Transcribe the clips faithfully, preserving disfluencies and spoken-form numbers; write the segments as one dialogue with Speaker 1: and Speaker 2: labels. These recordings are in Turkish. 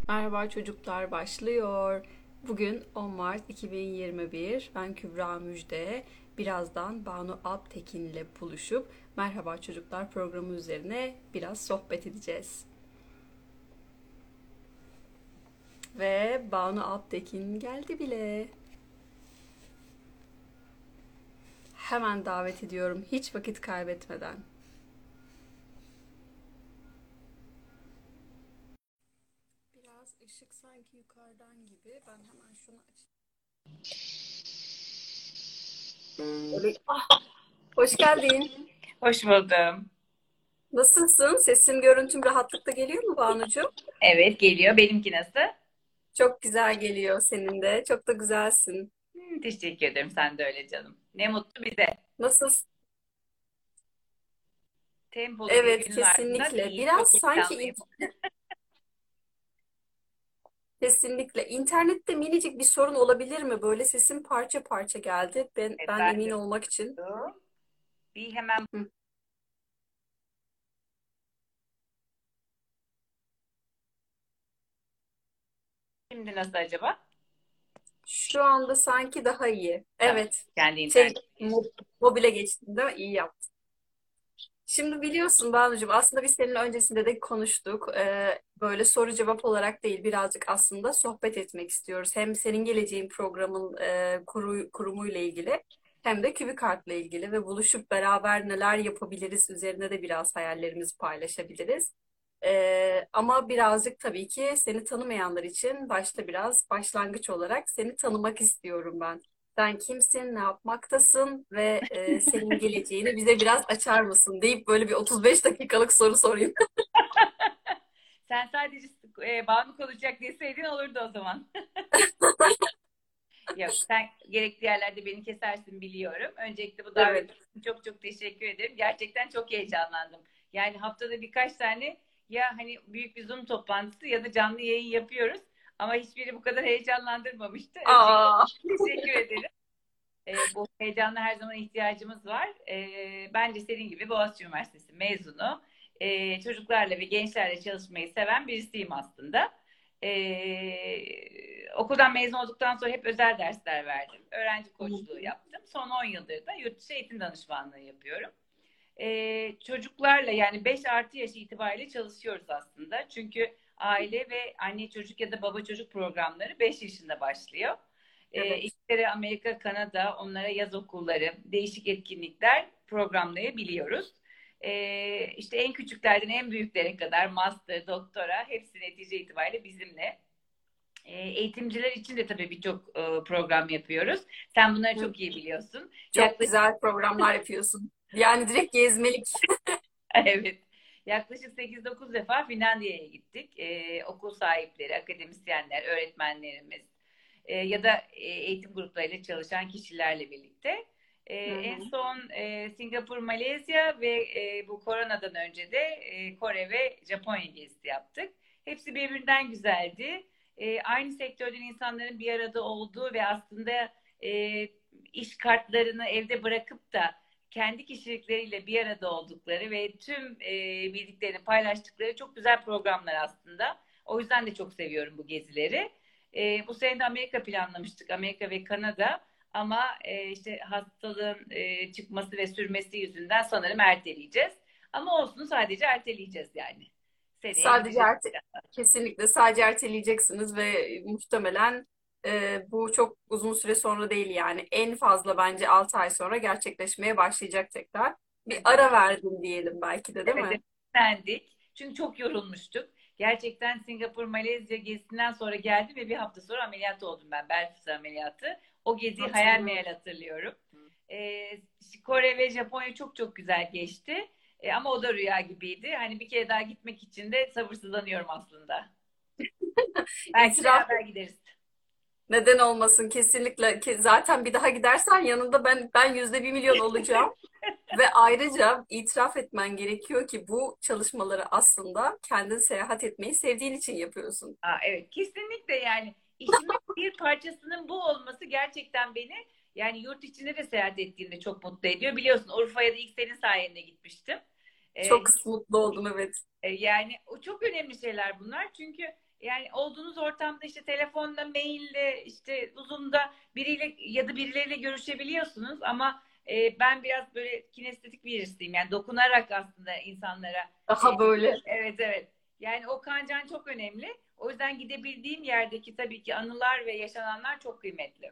Speaker 1: Merhaba çocuklar başlıyor. Bugün on Mart iki bin yirmi bir. Ben Kübra Müjde. Birazdan Banu Alptekin ile buluşup Merhaba Çocuklar programı üzerine biraz sohbet edeceğiz. Ve Banu Alptekin geldi bile. Hemen davet ediyorum hiç vakit kaybetmeden. Biraz ışık sanki yukarıdan gibi. Ben hemen şunu açayım. Evet. Ah, hoş geldin.
Speaker 2: Hoş buldum.
Speaker 1: Nasılsın? Sesim, görüntüm rahatlıkla geliyor mu Banucuğum?
Speaker 2: Evet geliyor. Benimki nasıl?
Speaker 1: Çok güzel geliyor senin de. Çok da güzelsin.
Speaker 2: Hmm, teşekkür ederim. Sen de öyle canım. Ne mutlu bize.
Speaker 1: Nasıl?
Speaker 2: Tempolu bir
Speaker 1: Evet,
Speaker 2: günün ardından
Speaker 1: kesinlikle.
Speaker 2: iyiyim. Çok
Speaker 1: Biraz sanki
Speaker 2: heyecanlıyım.
Speaker 1: in- kesinlikle internette minicik bir sorun olabilir mi? Böyle sesin parça parça geldi. Ben
Speaker 2: Evet,
Speaker 1: ben
Speaker 2: ben
Speaker 1: emin
Speaker 2: de
Speaker 1: olmak için.
Speaker 2: duydum. Bir hemen
Speaker 1: Hı.
Speaker 2: şimdi nasıl acaba?
Speaker 1: Şu anda sanki daha iyi.
Speaker 2: Tamam.
Speaker 1: Evet.
Speaker 2: Kendi
Speaker 1: Şey,
Speaker 2: internet
Speaker 1: mo-
Speaker 2: geçti.
Speaker 1: mobile geçtim değil mi? İyi yaptın. Şimdi biliyorsun Banucuğum, aslında biz seninle öncesinde de konuştuk. Ee, böyle soru cevap olarak değil, birazcık aslında sohbet etmek istiyoruz. Hem senin geleceğin programın e, kuru, kurumuyla ilgili hem de KÜBİKART'la ilgili ve buluşup beraber neler yapabiliriz üzerine de biraz hayallerimizi paylaşabiliriz. Ee, ama birazcık tabii ki seni tanımayanlar için başta biraz başlangıç olarak seni tanımak istiyorum ben. Sen kimsin, ne yapmaktasın ve e, senin geleceğini bize biraz açar mısın deyip böyle bir otuz beş dakikalık soru sorayım.
Speaker 2: Sen sadece e, bağımlı olacak deseydin olurdu o zaman. Yok, sen gerekli yerlerde beni kesersin biliyorum. Öncelikle bu davet
Speaker 1: Evet.
Speaker 2: için çok çok teşekkür ederim. Gerçekten çok heyecanlandım. Yani haftada birkaç tane ya hani büyük bir Zoom toplantısı ya da canlı yayın yapıyoruz. Ama hiçbiri bu kadar heyecanlandırmamıştı. Öncelikle
Speaker 1: Aa,
Speaker 2: teşekkür ederim. Ee, bu heyecanla her zaman ihtiyacımız var. Ee, bence senin gibi Boğaziçi Üniversitesi mezunu, e, çocuklarla ve gençlerle çalışmayı seven birisiyim aslında. Ee, okuldan mezun olduktan sonra hep özel dersler verdim. Öğrenci koçluğu yaptım. Son on yıldır da yurt dışı eğitim danışmanlığı yapıyorum. Ee, çocuklarla yani beş artı yaş itibariyle çalışıyoruz aslında. Çünkü aile ve anne çocuk ya da baba çocuk programları beş yaşında başlıyor. Ee,
Speaker 1: evet.
Speaker 2: İngiltere, Amerika, Kanada onlara yaz okulları, değişik etkinlikler programlayabiliyoruz. Ee, işte en küçüklerden en büyüklere kadar master, doktora hepsi netice itibariyle bizimle. Ee, eğitimciler için de tabii birçok e, program yapıyoruz. Sen bunları
Speaker 1: Hı.
Speaker 2: çok iyi biliyorsun.
Speaker 1: Çok
Speaker 2: Yaklaşık
Speaker 1: güzel programlar yapıyorsun. Yani direkt gezmelik.
Speaker 2: evet. Yaklaşık sekiz dokuz defa Finlandiya'ya gittik. Ee, okul sahipleri, akademisyenler, öğretmenlerimiz e, ya da e, eğitim gruplarıyla çalışan kişilerle birlikte. Ee,
Speaker 1: Hı
Speaker 2: en
Speaker 1: hı.
Speaker 2: son e, Singapur, Malezya ve e, bu koronadan önce de e, Kore ve Japonya gezisi yaptık. Hepsi birbirinden güzeldi. E, aynı sektörden insanların bir arada olduğu ve aslında e, iş kartlarını evde bırakıp da kendi kişilikleriyle bir arada oldukları ve tüm e, bildiklerini paylaştıkları çok güzel programlar aslında. O yüzden de çok seviyorum bu gezileri. E, bu sene de Amerika planlamıştık, Amerika ve Kanada. Ama e, işte hastalığın e, çıkması ve sürmesi yüzünden sanırım erteleyeceğiz. Ama olsun sadece erteleyeceğiz yani. Seneye
Speaker 1: Sadece
Speaker 2: gideceğiz.
Speaker 1: erte kesinlikle sadece erteleyeceksiniz ve muhtemelen e, bu çok uzun süre sonra değil, yani en fazla bence altı ay sonra gerçekleşmeye başlayacak tekrar. Bir
Speaker 2: Evet.
Speaker 1: ara verdin diyelim belki de, değil
Speaker 2: Evet,
Speaker 1: mi?
Speaker 2: evet, beğendik. Çünkü çok yorulmuştuk. Gerçekten Singapur, Malezya gezisinden sonra geldim ve bir hafta sonra ameliyat oldum ben. Bel fıtığı ameliyatı. O geziyi hayal
Speaker 1: Hatırlıyorum.
Speaker 2: meyal hatırlıyorum. Ee, Kore ve Japonya çok çok güzel geçti. Ee, ama o da rüya gibiydi. Hani bir kere daha gitmek için de sabırsızlanıyorum aslında. Belki
Speaker 1: İtiraf
Speaker 2: beraber gideriz.
Speaker 1: Neden olmasın, kesinlikle. Ke- zaten bir daha gidersen yanında ben ben yüzde bir milyon olacağım. Ve ayrıca itiraf etmen gerekiyor ki bu çalışmaları aslında kendin seyahat etmeyi sevdiğin için yapıyorsun.
Speaker 2: Aa, evet kesinlikle yani işimin bir parçasının bu olması gerçekten beni yani yurt içinde de seyahat ettiğimde çok mutlu ediyor. Biliyorsun Urfa'ya da ilk senin sayende gitmiştim. Ee,
Speaker 1: Çok mutlu oldum, evet.
Speaker 2: e, yani o çok önemli şeyler bunlar. Çünkü Yani olduğunuz ortamda işte telefonla, maille, işte Zoom'da biriyle ya da birileriyle görüşebiliyorsunuz ama e, ben biraz böyle kinestetik birisiyim. Yani dokunarak aslında insanlara e,
Speaker 1: Daha böyle
Speaker 2: evet evet. Yani o kancan çok önemli. O yüzden gidebildiğim yerdeki tabii ki anılar ve yaşananlar çok kıymetli.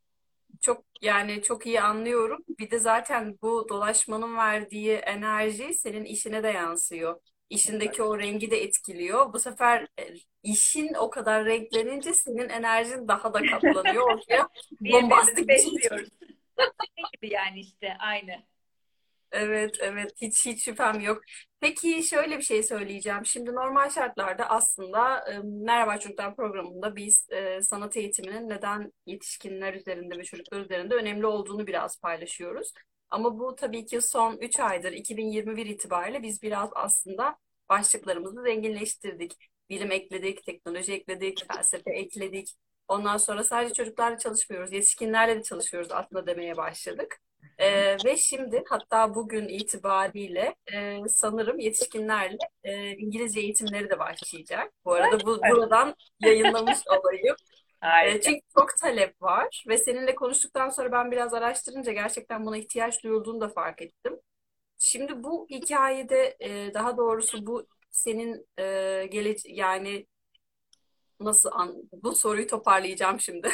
Speaker 1: çok yani çok iyi anlıyorum. Bir de zaten bu dolaşmanın verdiği enerji senin işine de yansıyor. İşindeki o rengi de etkiliyor. Bu sefer e, işin o kadar renklenince senin enerjin daha da katlanıyor. Ortaya
Speaker 2: Birbirimizi
Speaker 1: bombastik bir şey çıkıyor.
Speaker 2: besliyoruz. Ne gibi yani işte aynı.
Speaker 1: Evet, evet. Hiç hiç şüphem yok. Peki şöyle bir şey söyleyeceğim. Şimdi normal şartlarda aslında e, Merhaba Çocuklar programında biz e, sanat eğitiminin neden yetişkinler üzerinde ve çocuklar üzerinde önemli olduğunu biraz paylaşıyoruz. Ama bu tabii ki son üç aydır iki bin yirmi bir itibariyle biz biraz aslında başlıklarımızı zenginleştirdik. Bilim ekledik, teknoloji ekledik, felsefe ekledik. Ondan sonra sadece çocuklarla çalışmıyoruz, yetişkinlerle de çalışıyoruz aslında demeye başladık. Ee, ve şimdi hatta bugün itibariyle e, sanırım yetişkinlerle e, İngilizce eğitimleri de başlayacak. Bu arada bu buradan yayınlamış olayım. E,
Speaker 2: Harika.
Speaker 1: çünkü çok talep var ve seninle konuştuktan sonra ben biraz araştırınca gerçekten buna ihtiyaç duyulduğunu da fark ettim. Şimdi bu hikayede e, daha doğrusu bu senin e, gelece yani nasıl an bu soruyu toparlayacağım şimdi.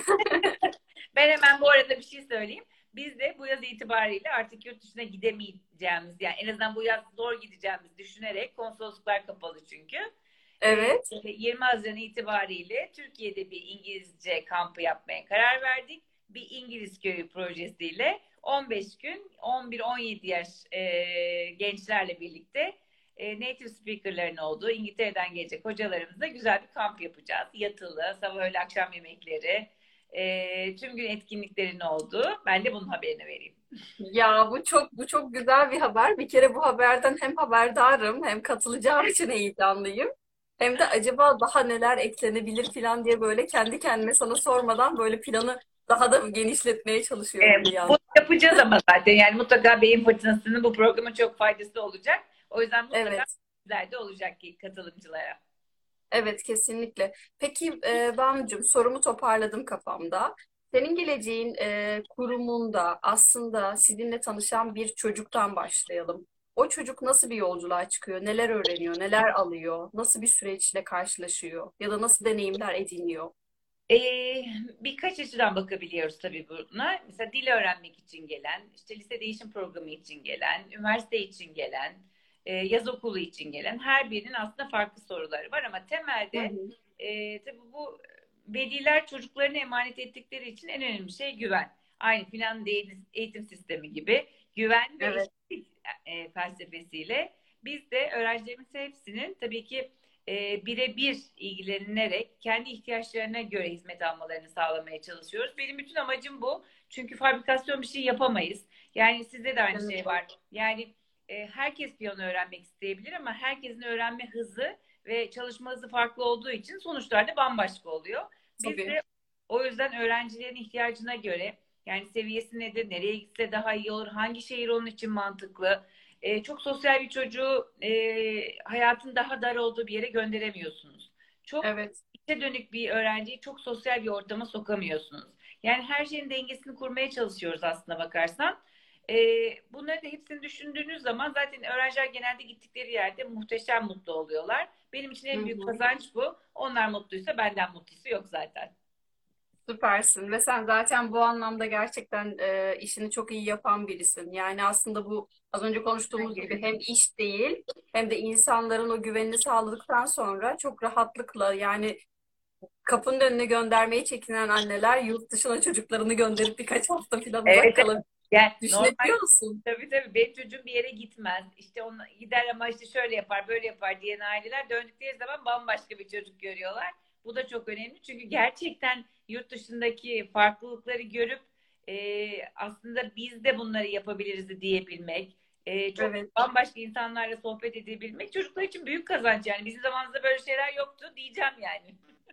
Speaker 2: Ben hemen bu arada bir şey söyleyeyim. Biz de bu yaz itibariyle artık yurt dışına gidemeyeceğimiz, yani en azından bu yaz zor gideceğimiz düşünerek, konsolosluklar kapalı çünkü. Ee,
Speaker 1: Evet.
Speaker 2: yirmi Haziran itibariyle Türkiye'de bir İngilizce kampı yapmaya karar verdik. Bir İngiliz köyü projesiyle on beş gün on bir on yedi yaş e, gençlerle birlikte e, native speaker'ların olduğu İngiltere'den gelecek hocalarımızla güzel bir kamp yapacağız. Yatılı, sabah öğle akşam yemekleri, e, tüm gün etkinliklerin olduğu. Ben de bunun haberini vereyim.
Speaker 1: Ya bu çok bu çok güzel bir haber. Bir kere bu haberden hem haberdarım hem katılacağım için heyecanlıyım. Hem de acaba daha neler eklenebilir falan diye böyle kendi kendime sana sormadan böyle planı daha da genişletmeye
Speaker 2: E,
Speaker 1: çalışıyorum bir
Speaker 2: Bunu
Speaker 1: yandan.
Speaker 2: yapacağız ama zaten yani mutlaka beyin fırtınasının bu programın çok faydası olacak. O yüzden mutlaka
Speaker 1: Evet,
Speaker 2: güzel de olacak ki katılımcılara.
Speaker 1: evet kesinlikle. Peki e, Banucuğum sorumu toparladım kafamda. Senin geleceğin e, kurumunda aslında sizinle tanışan bir çocuktan başlayalım. O çocuk nasıl bir yolculuğa çıkıyor? Neler öğreniyor? Neler alıyor? Nasıl bir süreçle karşılaşıyor? Ya da nasıl deneyimler ediniyor?
Speaker 2: Ee, birkaç açıdan bakabiliyoruz tabii buna. Mesela dil öğrenmek için gelen, işte lise değişim programı için gelen, üniversite için gelen, e, yaz okulu için gelen her birinin aslında farklı soruları var ama
Speaker 1: Hı
Speaker 2: temelde
Speaker 1: hı.
Speaker 2: e, tabii bu veliler çocuklarına emanet ettikleri için en önemli şey güven. Aynı Finlandiya eğitim eğitim sistemi gibi güven ve
Speaker 1: Evet.
Speaker 2: eşitlik e, felsefesiyle biz de öğrencilerimizin hepsinin tabii ki e, birebir ilgilenilerek kendi ihtiyaçlarına göre hizmet almalarını sağlamaya çalışıyoruz. Benim bütün amacım bu. Çünkü fabrikasyon bir şey yapamayız. Yani sizde de aynı şey
Speaker 1: Kesinlikle.
Speaker 2: var. Yani e, herkes piyano öğrenmek isteyebilir ama herkesin öğrenme hızı ve çalışma hızı farklı olduğu için sonuçlar da bambaşka oluyor. Biz
Speaker 1: Tabii.
Speaker 2: de o yüzden öğrencilerin ihtiyacına göre, yani seviyesi nedir, nereye gitse daha iyi olur, hangi şehir onun için mantıklı, e, çok sosyal bir çocuğu e, hayatın daha dar olduğu bir yere gönderemiyorsunuz. Çok
Speaker 1: Evet.
Speaker 2: içe dönük bir öğrenciyi çok sosyal bir ortama sokamıyorsunuz. Yani her şeyin dengesini kurmaya çalışıyoruz aslında bakarsan. E, Bunları da hepsini düşündüğünüz zaman zaten öğrenciler genelde gittikleri yerde muhteşem mutlu oluyorlar. Benim için
Speaker 1: Hı
Speaker 2: en büyük
Speaker 1: hı.
Speaker 2: kazanç bu. Onlar mutluysa benden mutlusu yok zaten.
Speaker 1: Süpersin ve sen zaten bu anlamda gerçekten e, işini çok iyi yapan birisin. Yani aslında bu az önce konuştuğumuz gibi hem iş değil hem de insanların o güvenini sağladıktan sonra çok rahatlıkla yani kapının önüne göndermeyi çekinen anneler yurt dışına çocuklarını gönderip birkaç hafta falan uzak
Speaker 2: Evet,
Speaker 1: kalabilir.
Speaker 2: yani normal,
Speaker 1: Düşünebiliyor musun?
Speaker 2: tabii tabii benim çocuğum bir yere gitmez. İşte onu gider ama işte şöyle yapar, böyle yapar diyen aileler döndükleri zaman bambaşka bir çocuk görüyorlar. Bu da çok önemli çünkü gerçekten yurt dışındaki farklılıkları görüp e, aslında biz de bunları yapabiliriz diyebilmek, e, çok
Speaker 1: Evet.
Speaker 2: bambaşka insanlarla sohbet edebilmek çocuklar için büyük kazanç yani. Bizim zamanımızda böyle şeyler yoktu diyeceğim yani.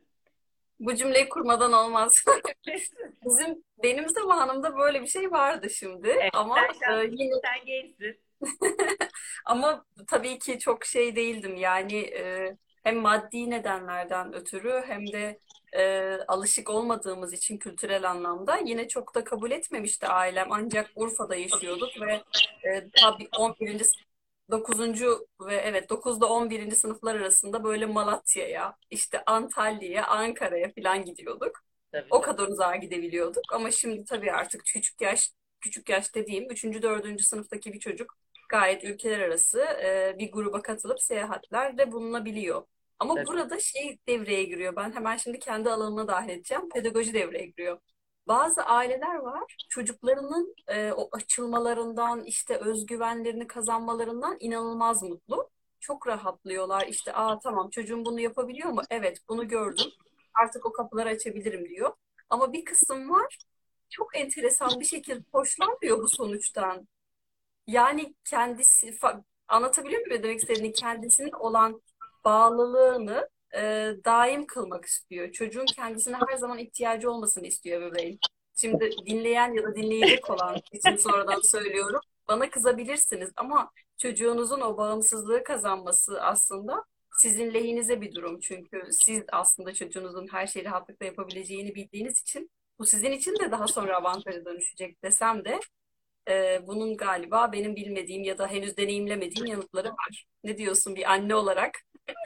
Speaker 1: Bu cümleyi kurmadan olmaz. Bizim benim zamanımda böyle bir şey vardı şimdi
Speaker 2: Evet,
Speaker 1: ama
Speaker 2: sen
Speaker 1: e,
Speaker 2: şanslısın,
Speaker 1: yine
Speaker 2: sen gençsin.
Speaker 1: ama tabii ki çok şey değildim yani. e, hem maddi nedenlerden ötürü hem de e, alışık olmadığımız için kültürel anlamda yine çok da kabul etmemişti ailem. Ancak Urfa'da yaşıyorduk ve e, tabii on birinci dokuzuncu ve evet dokuzda on birinci sınıflar arasında böyle Malatya'ya, işte Antalya'ya, Ankara'ya falan gidiyorduk.
Speaker 2: Tabii
Speaker 1: O
Speaker 2: tabii.
Speaker 1: kadar uzağa gidebiliyorduk ama şimdi tabii artık küçük yaş, küçük yaş dediğim üçüncü dördüncü sınıftaki bir çocuk gayet ülkeler arası e, bir gruba katılıp seyahatlerde bulunabiliyor. Ama
Speaker 2: Tabii.
Speaker 1: burada şey devreye giriyor. Ben hemen şimdi kendi alanıma dahil edeceğim. Pedagoji devreye giriyor. Bazı aileler var, çocuklarının e, o açılmalarından, işte özgüvenlerini kazanmalarından inanılmaz mutlu. Çok rahatlıyorlar. İşte, aa tamam çocuğum bunu yapabiliyor mu? Evet, bunu gördüm. Artık o kapıları açabilirim diyor. Ama bir kısım var, çok enteresan bir şekilde hoşlanmıyor bu sonuçtan. Yani kendisi fa- anlatabiliyor muyum ne demek istediğini? Kendisinin olan bağlılığını e, daim kılmak istiyor. Çocuğun kendisine her zaman ihtiyacı olmasını istiyor bebeğin. Şimdi dinleyen ya da dinleyecek olan için sonradan söylüyorum. Bana kızabilirsiniz ama çocuğunuzun o bağımsızlığı kazanması aslında sizin lehinize bir durum. Çünkü siz aslında çocuğunuzun her şeyi rahatlıkla yapabileceğini bildiğiniz için bu sizin için de daha sonra avantaja dönüşecek desem de ee, bunun galiba benim bilmediğim ya da henüz deneyimlemediğim yanıtları var. Ne diyorsun bir anne olarak?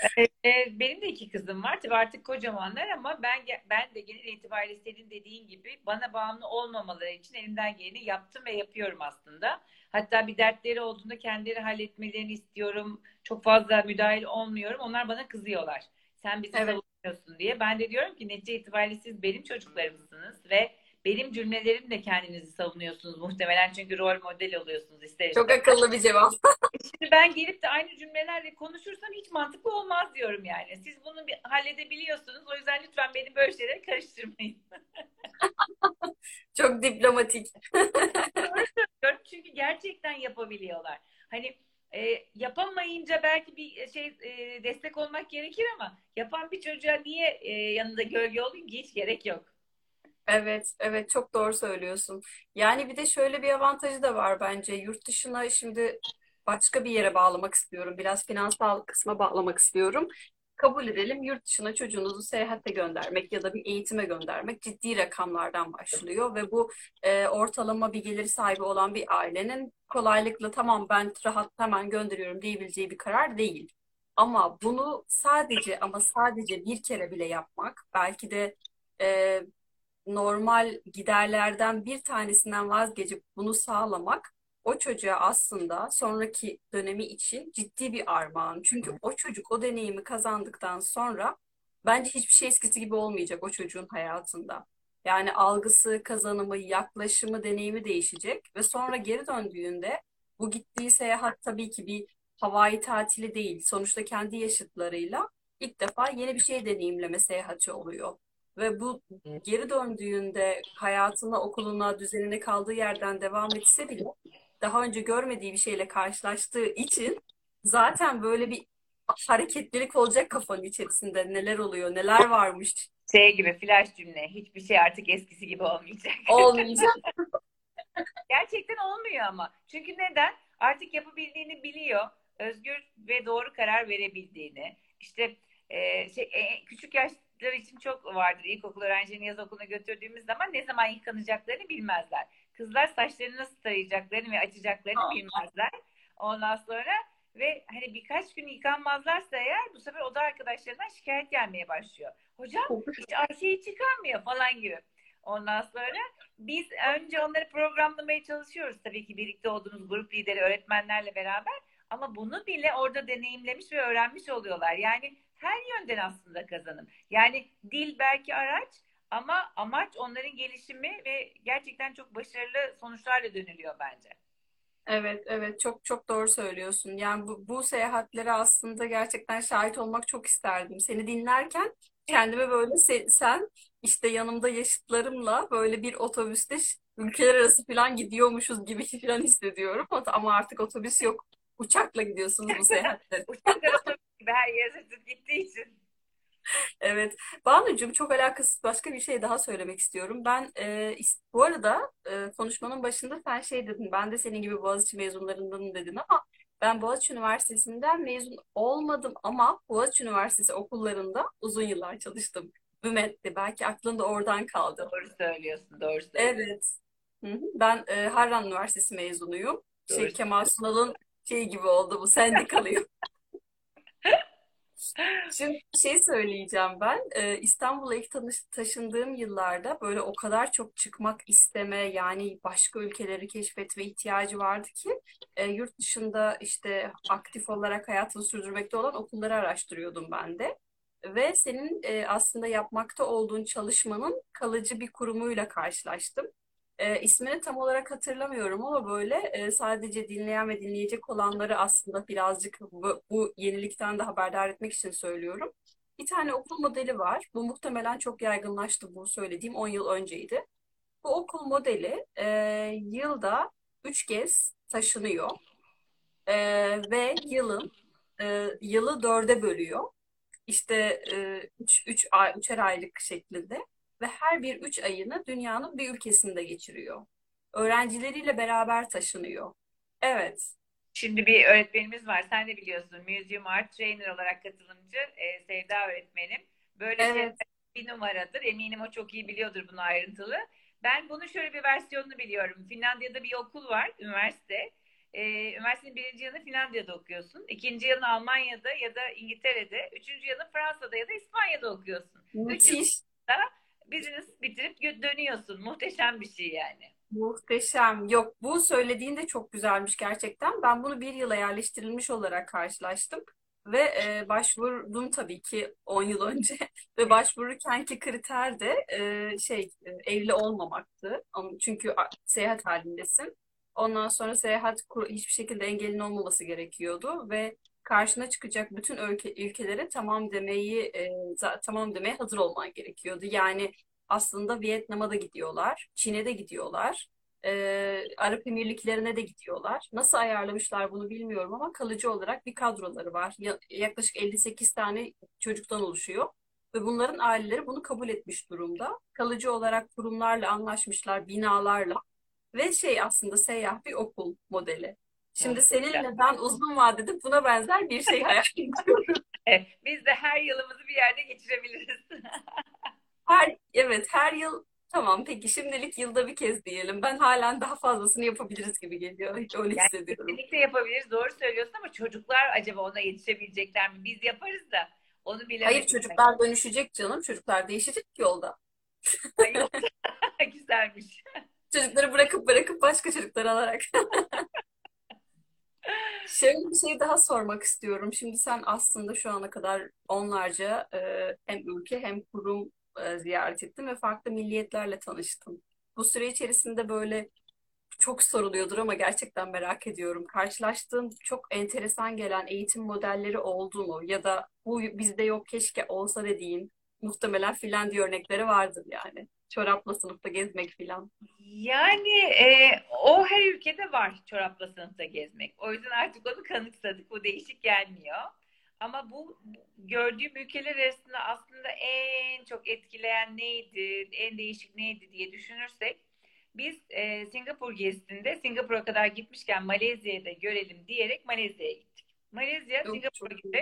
Speaker 2: E, benim de iki kızım var. Tabii artık kocamanlar ama ben ben de genel itibariyle senin dediğin gibi bana bağımlı olmamaları için elimden geleni yaptım ve yapıyorum aslında. Hatta bir dertleri olduğunda kendileri halletmelerini istiyorum. Çok fazla müdahil olmuyorum. Onlar bana kızıyorlar. Sen bizi
Speaker 1: Evet,
Speaker 2: savunuyorsun diye. Ben de diyorum ki netice itibariyle siz benim çocuklarımsınız ve benim cümlelerimle kendinizi savunuyorsunuz muhtemelen çünkü rol model oluyorsunuz ister
Speaker 1: çok
Speaker 2: istemez.
Speaker 1: akıllı bir cevap.
Speaker 2: Şimdi ben gelip de aynı cümlelerle konuşursam hiç mantıklı olmaz diyorum yani. Siz bunu bir halledebiliyorsunuz. O yüzden lütfen beni böyle şeylere karıştırmayın.
Speaker 1: Çok diplomatik.
Speaker 2: Doğru söylüyorum çünkü gerçekten yapabiliyorlar. Hani e, yapamayınca belki bir şey e, destek olmak gerekir ama yapan bir çocuğa niye e, yanında gölge olayım ki hiç gerek yok.
Speaker 1: Evet, evet çok doğru söylüyorsun. Yani bir de şöyle bir avantajı da var bence. Yurt dışına şimdi başka bir yere bağlamak istiyorum. Biraz finansal kısma bağlamak istiyorum. Kabul edelim yurt dışına çocuğunuzu seyahate göndermek ya da bir eğitime göndermek ciddi rakamlardan başlıyor ve bu e, ortalama bir geliri sahibi olan bir ailenin kolaylıkla tamam ben rahat hemen gönderiyorum diyebileceği bir karar değil. Ama bunu sadece ama sadece bir kere bile yapmak belki de e, normal giderlerden bir tanesinden vazgeçip bunu sağlamak o çocuğa aslında sonraki dönemi için ciddi bir armağan. Çünkü o çocuk o deneyimi kazandıktan sonra bence hiçbir şey eskisi gibi olmayacak o çocuğun hayatında. Yani algısı, kazanımı, yaklaşımı, deneyimi değişecek ve sonra geri döndüğünde bu gittiği seyahat tabii ki bir Hawaii tatili değil. Sonuçta kendi yaşıtlarıyla ilk defa yeni bir şey deneyimleme seyahati oluyor. Ve bu geri döndüğünde hayatına, okuluna, düzenine kaldığı yerden devam etse bile daha önce görmediği bir şeyle karşılaştığı için zaten böyle bir hareketlilik olacak kafanın içerisinde. Neler oluyor, neler varmış
Speaker 2: Şey gibi flash cümle. Hiçbir şey artık eskisi gibi olmayacak.
Speaker 1: olmayacak.
Speaker 2: Gerçekten olmuyor ama. Çünkü neden? Artık yapabildiğini biliyor. Özgür ve doğru karar verebildiğini. İşte e, şey, e, küçük yaşlar için çok vardır. İlkokul öğrencilerini yaz okuluna götürdüğümüz zaman ne zaman yıkanacaklarını bilmezler. Kızlar saçlarını nasıl tarayacaklarını ve açacaklarını bilmezler. Ondan sonra ve hani birkaç gün yıkanmazlarsa eğer bu sefer oda arkadaşlarından şikayet gelmeye başlıyor. Hocam hiç Ayşe'yi çıkarmıyor falan gibi. Ondan sonra biz önce onları programlamaya çalışıyoruz tabii ki birlikte olduğumuz grup lideri öğretmenlerle beraber ama bunu bile orada deneyimlemiş ve öğrenmiş oluyorlar. Yani her yönden aslında kazanım. Yani dil belki araç ama amaç onların gelişimi ve gerçekten çok başarılı sonuçlarla dönülüyor bence.
Speaker 1: Evet, evet çok çok doğru söylüyorsun. Yani bu, bu seyahatlere aslında gerçekten şahit olmak çok isterdim. Seni dinlerken kendime böyle se- sen işte yanımda yaşıtlarımla böyle bir otobüste ş- ülkeler arası falan gidiyormuşuz gibi falan hissediyorum. Ama artık otobüs yok. Uçakla gidiyorsunuz bu seyahatlere.
Speaker 2: Uçaklar otobüs gibi her yere sırtıp gittiği için.
Speaker 1: Evet. Banucuğum çok alakasız başka bir şey daha söylemek istiyorum. Ben e, is- bu arada e, konuşmanın başında sen şey dedin. Ben de senin gibi Boğaziçi mezunlarındanım dedin ama Ben Boğaziçi Üniversitesi'nden mezun olmadım ama Boğaziçi Üniversitesi okullarında uzun yıllar çalıştım. BÜMET'ti. Belki aklında oradan kaldı.
Speaker 2: Doğru söylüyorsun, doğru söylüyorsun.
Speaker 1: Evet. Hı hı. Ben e, Harran Üniversitesi mezunuyum.
Speaker 2: Doğru.
Speaker 1: Şey Kemal Sunal'ın şeyi gibi oldu bu sendikalıyım. Şimdi bir şey söyleyeceğim ben. Ee, İstanbul'a ilk tanış- taşındığım yıllarda böyle o kadar çok çıkmak isteme yani başka ülkeleri keşfetme ihtiyacı vardı ki e, yurt dışında işte aktif olarak hayatını sürdürmekte olan okulları araştırıyordum ben de. Ve senin e, aslında yapmakta olduğun çalışmanın kalıcı bir kurumuyla karşılaştım. E, ismini tam olarak hatırlamıyorum ama böyle e, sadece dinleyen ve dinleyecek olanları aslında birazcık bu, bu yenilikten de haberdar etmek için söylüyorum. Bir tane okul modeli var. Bu muhtemelen çok yaygınlaştı bu söylediğim on yıl önceydi. Bu okul modeli e, yılda üç kez taşınıyor. E, ve yılın e, yılı dörde bölüyor. İşte e, üç, üç ay, üçer aylık şeklinde ve her bir üç ayını dünyanın bir ülkesinde geçiriyor. Öğrencileriyle beraber taşınıyor. Evet,
Speaker 2: Şimdi bir öğretmenimiz var. Sen de biliyorsun. Museum Art Trainer olarak katılımcı e, Sevda öğretmenim. Böyle şeyler
Speaker 1: evet.
Speaker 2: bir numaradır. Eminim o çok iyi biliyordur bunu ayrıntılı. Ben bunun şöyle bir versiyonunu biliyorum. Finlandiya'da bir okul var, üniversite. E, üniversitenin birinci yılını Finlandiya'da okuyorsun. İkinci yılını Almanya'da ya da İngiltere'de. Üçüncü yılını Fransa'da ya da İspanya'da okuyorsun. Üç yılda
Speaker 1: Müthiş,
Speaker 2: business bitirip dönüyorsun. Muhteşem bir şey yani.
Speaker 1: muhteşem. Yok, bu söylediğin de çok güzelmiş gerçekten. Ben bunu bir yıla yerleştirilmiş olarak karşılaştım. Ve e, başvurdum tabii ki on yıl önce. Ve başvururkenki kriter de e, şey e, evli olmamaktı. Ama- Çünkü a- seyahat halindesin. Ondan sonra seyahat kur- hiçbir şekilde engelin olmaması gerekiyordu ve karşına çıkacak bütün ülke, ülkelere tamam demeyi e, za- tamam demeye hazır olman gerekiyordu. Yani aslında Vietnam'a da gidiyorlar, Çin'e de gidiyorlar, e, Arap Emirlikleri'ne de gidiyorlar. Nasıl ayarlamışlar bunu bilmiyorum ama kalıcı olarak bir kadroları var. Ya- yaklaşık elli sekiz tane çocuktan oluşuyor. Ve bunların aileleri bunu kabul etmiş durumda. Kalıcı olarak kurumlarla anlaşmışlar, binalarla. Ve şey aslında seyyah bir okul modeli. Şimdi
Speaker 2: Muhteşem.
Speaker 1: seninle ben uzun vadede buna benzer bir şey hayal ediyorum.
Speaker 2: Evet, biz de her yılımızı bir yerde geçirebiliriz.
Speaker 1: Her, evet her yıl tamam peki şimdilik yılda bir kez diyelim. Ben halen daha fazlasını yapabiliriz gibi geliyor. Öyle
Speaker 2: Yani
Speaker 1: hissediyorum.
Speaker 2: kesinlikle yapabiliriz. Doğru söylüyorsun ama çocuklar acaba ona yetişebilecekler mi? Biz yaparız da onu
Speaker 1: Hayır
Speaker 2: bilemedim.
Speaker 1: çocuklar dönüşecek canım. Çocuklar değişecek yolda.
Speaker 2: Ay yok. Güzelmiş.
Speaker 1: Çocukları bırakıp bırakıp başka çocuklar alarak. Şöyle bir şey daha sormak istiyorum. Şimdi sen aslında şu ana kadar onlarca e, hem ülke hem kurum e, ziyaret ettin ve farklı milliyetlerle tanıştın. Bu süre içerisinde böyle çok soruluyordur ama gerçekten merak ediyorum. Karşılaştığın çok enteresan gelen eğitim modelleri oldu mu? Ya da bu bizde yok keşke olsa dediğin muhtemelen Finlandiya örnekleri vardır yani. Çorapla sınıfta gezmek filan.
Speaker 2: Yani e, o her ülkede var çorapla sınıfta gezmek. O yüzden artık onu kanıksadık. Bu değişik gelmiyor. Ama bu, bu gördüğüm ülkeler arasında aslında en çok etkileyen neydi, en değişik neydi diye düşünürsek biz e, Singapur gezisinde Singapur'a kadar gitmişken Malezya'yı da görelim diyerek Malezya'ya gittik. Malezya,
Speaker 1: Yok
Speaker 2: Singapur
Speaker 1: çok iyi.
Speaker 2: gibi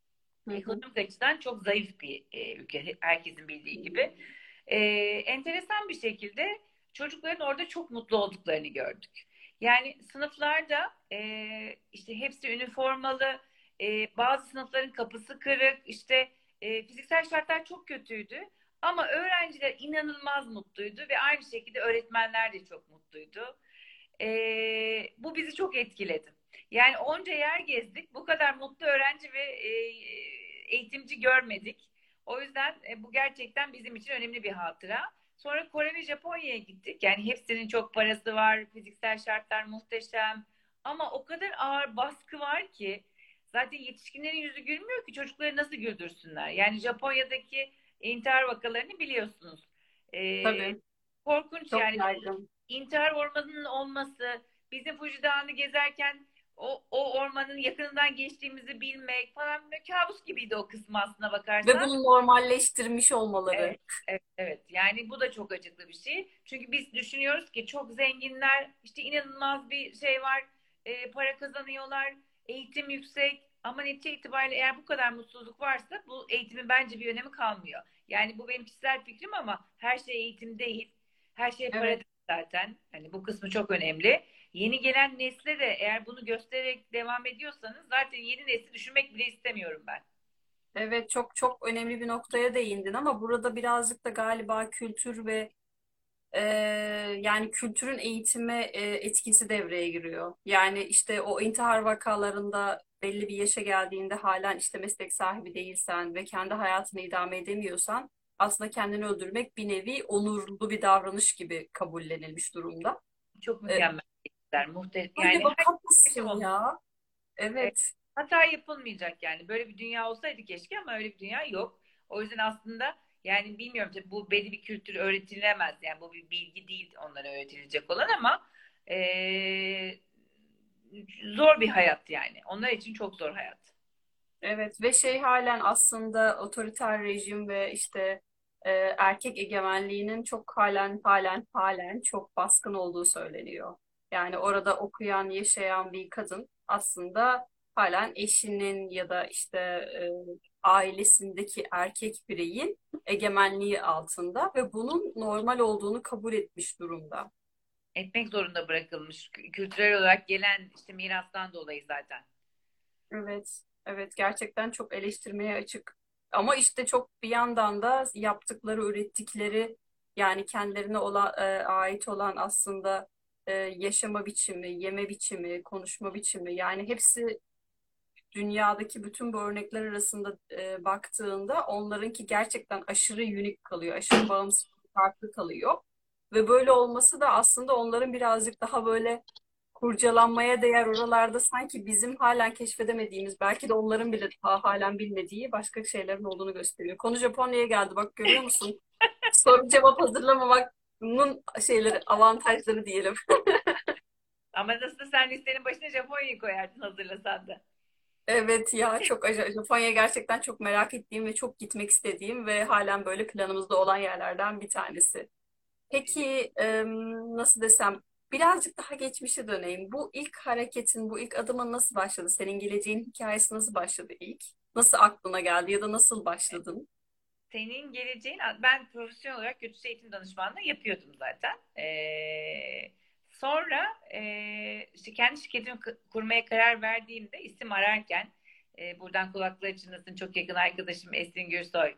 Speaker 1: Hı hı.
Speaker 2: ekonomik açıdan çok zayıf bir e, ülke, herkesin bildiği gibi. E, enteresan bir şekilde çocukların orada çok mutlu olduklarını gördük. Yani sınıflarda e, işte hepsi üniformalı, e, bazı sınıfların kapısı kırık, işte e, fiziksel şartlar çok kötüydü. Ama öğrenciler inanılmaz mutluydu ve aynı şekilde öğretmenler de çok mutluydu. E, bu bizi çok etkiledi. Yani onca yer gezdik. Bu kadar mutlu öğrenci ve e, eğitimci görmedik. O yüzden e, bu gerçekten bizim için önemli bir hatıra. Sonra Kore ve Japonya'ya gittik. Yani hepsinin çok parası var, fiziksel şartlar muhteşem. Ama o kadar ağır baskı var ki zaten yetişkinlerin yüzü gülmüyor ki çocukları nasıl güldürsünler. Yani Japonya'daki intihar vakalarını biliyorsunuz. Ee,
Speaker 1: Tabii.
Speaker 2: korkunç
Speaker 1: Çok
Speaker 2: yani
Speaker 1: yaygın.
Speaker 2: intihar ormanının olması, bizim Fuji Dağı'nı gezerken o, o ormanın yakınından geçtiğimizi bilmek falan böyle kabus gibiydi o kısmı aslına
Speaker 1: Ve
Speaker 2: bakarsan.
Speaker 1: bunu normalleştirmiş olmaları.
Speaker 2: Evet, evet, evet. Yani bu da çok acıklı bir şey. Çünkü biz düşünüyoruz ki çok zenginler, işte inanılmaz bir şey var, e, para kazanıyorlar. eğitim yüksek ama netice itibariyle eğer bu kadar mutsuzluk varsa bu eğitimin bence bir önemi kalmıyor. Yani bu benim kişisel fikrim ama her şey eğitim değil. Her şey para
Speaker 1: Evet.
Speaker 2: değil zaten. Hani bu kısmı çok önemli. Yeni gelen nesle de eğer bunu göstererek devam ediyorsanız zaten yeni nesli düşünmek bile istemiyorum ben.
Speaker 1: Evet, çok çok önemli bir noktaya değindin ama burada birazcık da galiba kültür ve e, yani kültürün eğitime e, etkisi devreye giriyor. Yani işte o intihar vakalarında belli bir yaşa geldiğinde halen işte meslek sahibi değilsen ve kendi hayatını idame edemiyorsan aslında kendini öldürmek bir nevi onurlu bir davranış gibi kabullenilmiş durumda.
Speaker 2: Çok
Speaker 1: E,
Speaker 2: mükemmel. Muhte
Speaker 1: Böyle
Speaker 2: yani her şey
Speaker 1: bakamazsın
Speaker 2: olmuş.
Speaker 1: ya.
Speaker 2: Evet.
Speaker 1: Evet.
Speaker 2: Hata yapılmayacak yani. Böyle bir dünya olsaydı keşke ama öyle bir dünya yok. O yüzden aslında yani bilmiyorum tabii bu belli bir kültür öğretilemez. Yani bu bir bilgi değil onlara öğretilecek olan ama eee, zor bir hayat yani. Onlar için çok zor hayat.
Speaker 1: Evet ve şey halen aslında otoriter rejim ve işte e, erkek egemenliğinin çok halen halen halen çok baskın olduğu söyleniyor. Yani orada okuyan, yaşayan bir kadın aslında halen eşinin ya da işte e, ailesindeki erkek bireyin egemenliği altında ve bunun normal olduğunu kabul etmiş durumda.
Speaker 2: Etmek zorunda bırakılmış. Kültürel olarak gelen işte mirastan dolayı zaten.
Speaker 1: Evet, evet gerçekten çok eleştirmeye açık. Ama işte çok bir yandan da yaptıkları, ürettikleri yani kendilerine olan, e, ait olan aslında e, yaşama biçimi, yeme biçimi, konuşma biçimi yani hepsi dünyadaki bütün bu örnekler arasında e, baktığında onlarınki gerçekten aşırı unik kalıyor, aşırı bağımsız, farklı kalıyor. Ve böyle olması da aslında onların birazcık daha böyle kurcalanmaya değer oralarda sanki bizim halen keşfedemediğimiz, belki de onların bile daha halen bilmediği başka şeylerin olduğunu gösteriyor. Konu Japonya'ya geldi bak görüyor musun? Soru cevap hazırlamamanın şeyleri, avantajları diyelim.
Speaker 2: Ama nasıl da sen listenin başına Japonya'yı koyardın hazırlasan da.
Speaker 1: Evet ya çok acayip. Japonya gerçekten çok merak ettiğim ve çok gitmek istediğim ve halen böyle planımızda olan yerlerden bir tanesi. Peki em, nasıl desem birazcık daha geçmişe döneyim. Bu ilk hareketin, bu ilk adımın nasıl başladı? Senin geleceğin hikayesi nasıl başladı ilk? Nasıl aklına geldi ya da nasıl başladın?
Speaker 2: Senin geleceğin, ben profesyonel olarak götü eğitim danışmanlığı yapıyordum zaten. Ee, sonra e, işte kendi şirketimi k- kurmaya karar verdiğimde isim ararken e, buradan kulaklığı çınlasın çok yakın arkadaşım Esin Gürsoy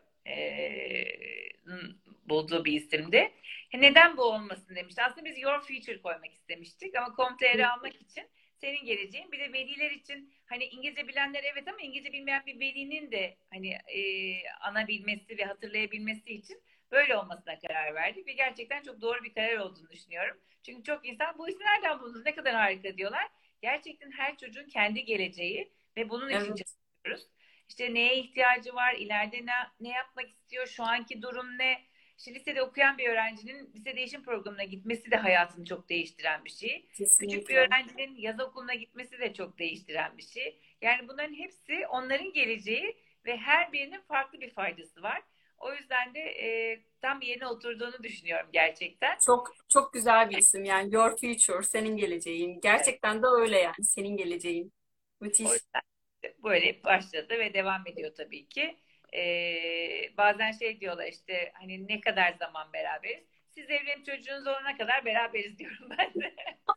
Speaker 2: e, bulduğu bir isimdi. Neden bu olmasın demişti. Aslında biz Your Future koymak istemiştik ama com.tr almak için senin geleceğin bir de veliler için hani İngilizce bilenler evet ama İngilizce bilmeyen bir velinin de hani e, anabilmesi ve hatırlayabilmesi için böyle olmasına karar verdik ve gerçekten çok doğru bir karar olduğunu düşünüyorum. Çünkü çok insan bu ismi nereden buldunuz ne kadar harika diyorlar. Gerçekten her çocuğun kendi geleceği ve bunun için
Speaker 1: Evet,
Speaker 2: çalışıyoruz. İşte neye ihtiyacı var, ileride ne, ne yapmak istiyor, şu anki durum ne? İşte lisede okuyan bir öğrencinin lise değişim programına gitmesi de hayatını çok değiştiren bir şey. Küçük bir
Speaker 1: kesinlikle.
Speaker 2: öğrencinin yaz okuluna gitmesi de çok değiştiren bir şey. Yani bunların hepsi onların geleceği ve her birinin farklı bir faydası var. O yüzden de e, tam yerine oturduğunu düşünüyorum gerçekten.
Speaker 1: Çok çok güzel bir isim yani Your Future, senin geleceğin.
Speaker 2: Evet,
Speaker 1: Gerçekten de öyle yani senin geleceğin.
Speaker 2: o
Speaker 1: Müthiş.
Speaker 2: yüzden de böyle başladı ve devam ediyor tabii ki. E, bazen şey diyorlar işte hani ne kadar zaman beraberiz? Siz evlenip çocuğunuz olana kadar beraberiz diyorum ben de.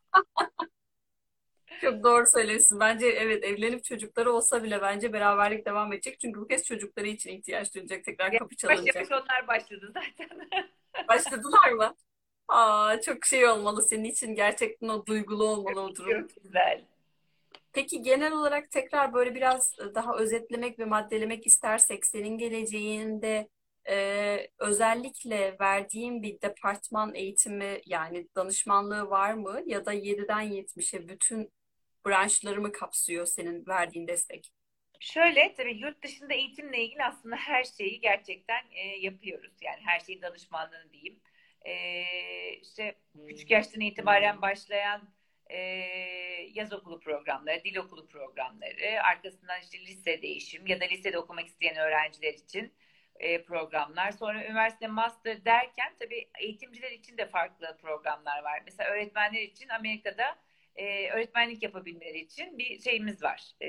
Speaker 1: Çok doğru söylüyorsun. Bence evet evlenip çocukları olsa bile bence beraberlik devam edecek. Çünkü bu kez çocukları için ihtiyaç duyacak. Tekrar kapı
Speaker 2: Yavaş yavaş
Speaker 1: çalınacak.
Speaker 2: onlar başladı zaten.
Speaker 1: Başladılar mı? Aa, çok şey olmalı senin için. Gerçekten o duygulu olmalı o durum.
Speaker 2: Çok güzel.
Speaker 1: Peki genel olarak tekrar böyle biraz daha özetlemek ve maddelemek istersek senin geleceğinde e, özellikle verdiğin bir departman eğitimi yani danışmanlığı var mı? Ya da yediden yetmişe bütün branşları mı kapsıyor senin verdiğin destek?
Speaker 2: Şöyle tabii yurt dışında eğitimle ilgili aslında her şeyi gerçekten e, yapıyoruz. Yani her şeyin danışmanlığını diyeyim. E, işte küçük yaştan itibaren başlayan e, yaz okulu programları, dil okulu programları, arkasından işte lise değişim ya da lisede okumak isteyen öğrenciler için e, programlar. Sonra üniversite, master derken tabii eğitimciler için de farklı programlar var. Mesela öğretmenler için Amerika'da e, öğretmenlik yapabilmeleri için bir şeyimiz var. E,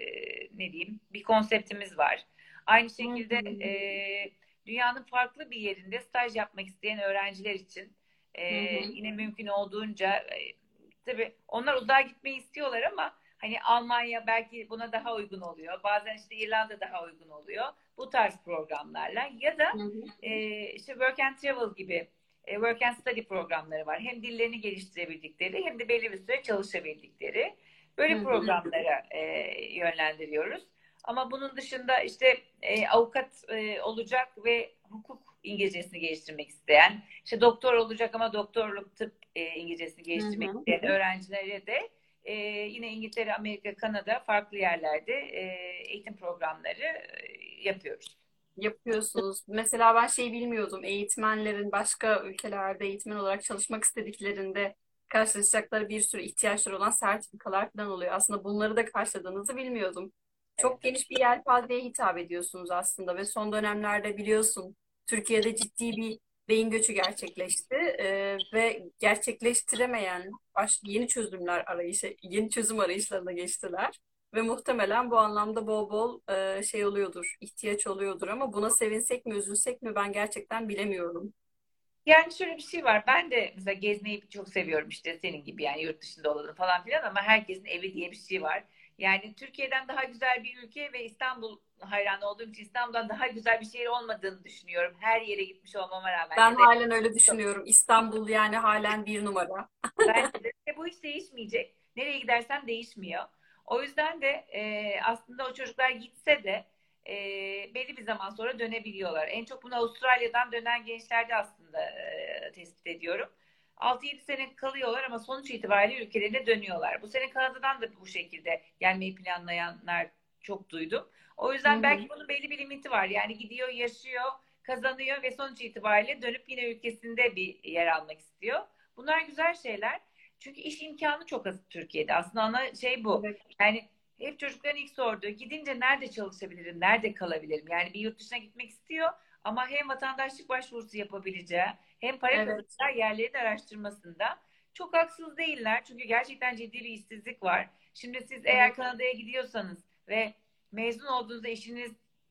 Speaker 2: ne diyeyim? Bir konseptimiz var. Aynı
Speaker 1: Hı
Speaker 2: şekilde
Speaker 1: hı.
Speaker 2: e, dünyanın farklı bir yerinde staj yapmak isteyen öğrenciler için e,
Speaker 1: Hı hı.
Speaker 2: yine mümkün olduğunca e, tabii onlar uzağa gitmeyi istiyorlar ama hani Almanya belki buna daha uygun oluyor. Bazen işte İrlanda daha uygun oluyor. Bu tarz programlarla ya da
Speaker 1: Hı hı.
Speaker 2: e, işte Work and Travel gibi e, Work and Study programları var. Hem dillerini geliştirebildikleri hem de belli bir süre çalışabildikleri.
Speaker 1: Hı
Speaker 2: Böyle
Speaker 1: hı.
Speaker 2: programlara e, yönlendiriyoruz. Ama bunun dışında işte e, avukat e, olacak ve hukuk İngilizcesini geliştirmek isteyen, işte doktor olacak ama doktorluk tıp e, İngilizcesini
Speaker 1: Hı
Speaker 2: geliştirmek
Speaker 1: hı.
Speaker 2: isteyen öğrencilere de e, yine İngiltere, Amerika, Kanada farklı yerlerde e, eğitim programları e, yapıyoruz.
Speaker 1: Yapıyorsunuz. Mesela ben şeyi bilmiyordum. Eğitmenlerin başka ülkelerde eğitmen olarak çalışmak istediklerinde karşılaşacakları bir sürü ihtiyaçları olan sertifikalar falan oluyor. Aslında bunları da karşıladığınızı bilmiyordum.
Speaker 2: Evet.
Speaker 1: Çok geniş bir yelpazeye hitap ediyorsunuz aslında ve son dönemlerde biliyorsun Türkiye'de ciddi bir beyin göçü gerçekleşti. Ee, ve gerçekleştiremeyen baş, yeni çözümler arayışı, yeni çözüm arayışlarına geçtiler. Ve muhtemelen bu anlamda bol bol e, şey oluyordur, ihtiyaç oluyordur ama buna sevinsek mi, üzülsek mi ben gerçekten bilemiyorum.
Speaker 2: Yani şöyle bir şey var. Ben de mesela gezmeyi çok seviyorum işte senin gibi yani yurt dışında olalım falan filan ama herkesin evi diye bir şey var. Yani Türkiye'den daha güzel bir ülke ve İstanbul hayranı olduğum için İstanbul'dan daha güzel bir şehir olmadığını düşünüyorum. Her yere gitmiş olmama rağmen
Speaker 1: Ben
Speaker 2: ya da
Speaker 1: halen öyle düşünüyorum. İstanbul yani halen bir numara.
Speaker 2: bence de ve bu hiç değişmeyecek. Nereye gidersem değişmiyor. O yüzden de e, aslında o çocuklar gitse de e, belli bir zaman sonra dönebiliyorlar. En çok bunu Avustralya'dan dönen gençlerde aslında e, tespit ediyorum. altı yedi sene kalıyorlar ama sonuç itibariyle ülkelerine dönüyorlar. Bu sene Kanada'dan da bu şekilde gelmeyi planlayanlar çok duydum. O
Speaker 1: Hı
Speaker 2: yüzden
Speaker 1: hı.
Speaker 2: belki bunun belli bir limiti var. Yani gidiyor, yaşıyor, kazanıyor ve sonuç itibariyle dönüp yine ülkesinde bir yer almak istiyor. Bunlar güzel şeyler. Çünkü iş imkanı çok az Türkiye'de. Aslında ana şey bu.
Speaker 1: Evet,
Speaker 2: Yani hep çocukların ilk sorduğu gidince nerede çalışabilirim, nerede kalabilirim? Yani bir yurt dışına gitmek istiyor ama hem vatandaşlık başvurusu yapabileceği hem para
Speaker 1: evet.
Speaker 2: kazanacağı yerlerin araştırmasında çok haksız değiller. Çünkü gerçekten ciddi bir işsizlik var. Şimdi siz eğer
Speaker 1: Evet.
Speaker 2: Kanada'ya gidiyorsanız ve mezun olduğunuzda işiniz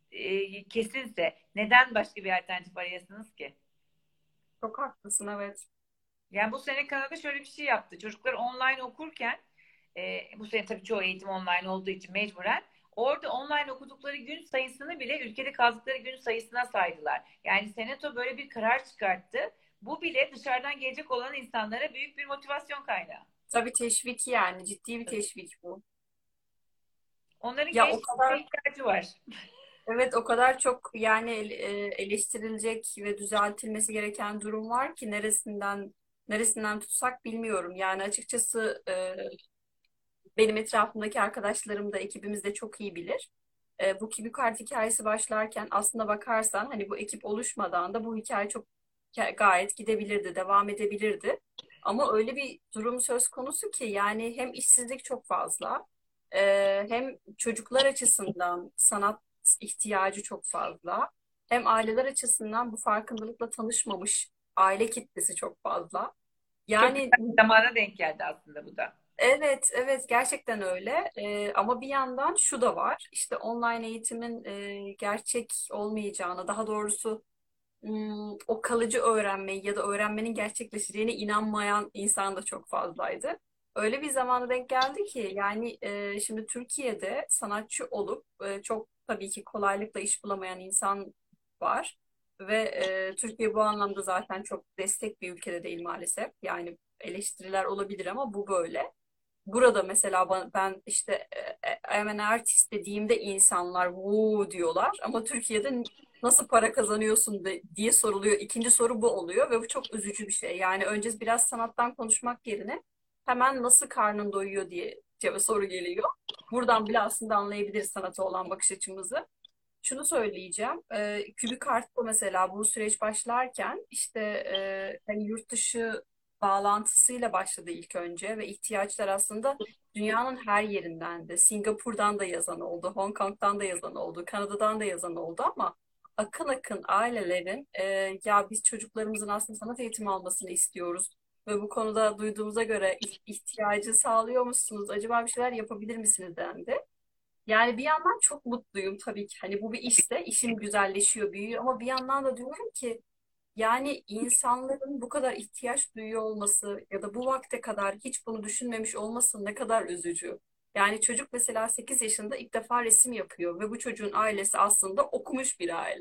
Speaker 2: e, kesinse neden başka bir alternatif arayasınız ki?
Speaker 1: Çok haklısın, evet.
Speaker 2: Yani bu sene Kanada şöyle bir şey yaptı. Çocuklar online okurken e, bu sene tabii çoğu eğitim online olduğu için mecburen orada online okudukları gün sayısını bile ülkede kaldıkları gün sayısına saydılar. Yani Senato böyle bir karar çıkarttı. Bu bile dışarıdan gelecek olan insanlara büyük bir motivasyon kaynağı.
Speaker 1: Tabii teşvik yani ciddi bir teşvik bu.
Speaker 2: Onların
Speaker 1: Ya o
Speaker 2: gençliğe
Speaker 1: kadar
Speaker 2: ihtiyacı var.
Speaker 1: evet o kadar çok yani el- e, eleştirilecek ve düzeltilmesi gereken durum var ki neresinden neresinden tutsak bilmiyorum. Yani açıkçası e, benim etrafımdaki arkadaşlarım da ekibimiz de çok iyi bilir. E, bu KibiKart hikayesi başlarken aslında bakarsan hani bu ekip oluşmadan da bu hikaye çok gayet gidebilirdi, devam edebilirdi. Ama öyle bir durum söz konusu ki yani hem işsizlik çok fazla, e, hem çocuklar açısından sanat ihtiyacı çok fazla, hem aileler açısından bu farkındalıkla tanışmamış aile kitlesi çok fazla.
Speaker 2: Çok
Speaker 1: Yani
Speaker 2: güzel bir zamana denk geldi aslında bu da.
Speaker 1: evet, evet gerçekten öyle. Ee, ama bir yandan şu da var. İşte online eğitimin e, gerçek olmayacağına, daha doğrusu hmm, o kalıcı öğrenmeyi ya da öğrenmenin gerçekleşeceğine inanmayan insan da çok fazlaydı. Öyle bir zamana denk geldi ki yani e, şimdi Türkiye'de sanatçı olup e, çok tabii ki kolaylıkla iş bulamayan insan var. Ve e, Türkiye bu anlamda zaten çok destek bir ülkede değil maalesef. Yani eleştiriler olabilir ama bu böyle. Burada mesela ben, ben işte e, e, I'm an artist dediğimde insanlar woo diyorlar ama Türkiye'de nasıl para kazanıyorsun de- diye soruluyor. İkinci soru bu oluyor ve bu çok üzücü bir şey. Yani önce biraz sanattan konuşmak yerine hemen nasıl karnın doyuyor diye cevap soru geliyor. Buradan bile aslında anlayabiliriz sanata olan bakış açımızı. Şunu söyleyeceğim. E, Kübik mesela bu süreç başlarken işte e, hani yurt dışı bağlantısıyla başladı ilk önce ve ihtiyaçlar aslında dünyanın her yerinden de Singapur'dan da yazan oldu, Hong Kong'dan da yazan oldu, Kanada'dan da yazan oldu ama akın akın ailelerin e, ya biz çocuklarımızın aslında sanat eğitimi almasını istiyoruz. ve bu konuda duyduğumuza göre ihtiyacı sağlıyor musunuz? Acaba bir şeyler yapabilir misiniz dendi. Yani bir yandan çok mutluyum tabii ki. Hani bu bir işte, işim güzelleşiyor, büyüyor ama bir yandan da diyorum ki yani insanların bu kadar ihtiyaç duyuyor olması ya da bu vakte kadar hiç bunu düşünmemiş olması ne kadar üzücü. Yani çocuk mesela sekiz yaşında ilk defa resim yapıyor ve bu çocuğun ailesi aslında okumuş bir aile.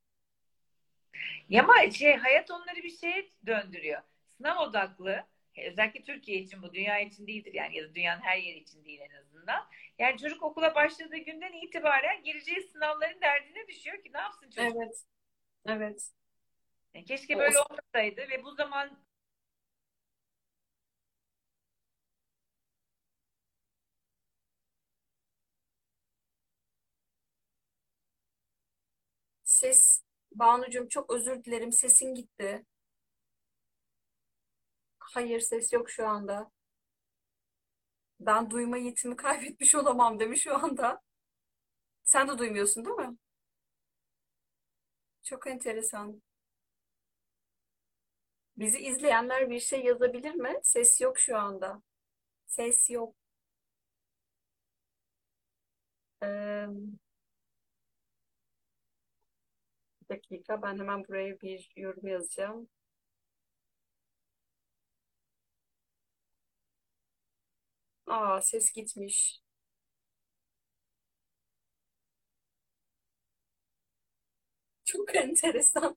Speaker 2: Ya ama şey, hayat onları bir şeye döndürüyor. Sınav odaklı. Özellikle Türkiye için, bu dünya için değildir yani, ya da dünyanın her yeri için değil en azından. Yani çocuk okula başladığı günden itibaren gireceği sınavların derdine düşüyor ki ne yapsın çocuk?
Speaker 1: Evet, evet.
Speaker 2: Yani keşke
Speaker 1: O, o
Speaker 2: böyle olmasaydı ve bu zaman
Speaker 1: ses, Banucuğum çok özür dilerim, sesin gitti. Hayır, ses yok şu anda. Ben duyma yetimi kaybetmiş olamam demiş şu anda. Sen de duymuyorsun değil mi? Çok enteresan. Bizi izleyenler bir şey yazabilir mi? Ses yok şu anda. Ses yok. Ee, Bir dakika, ben hemen buraya bir yorum yazacağım. Aa, ses gitmiş. Çok enteresan.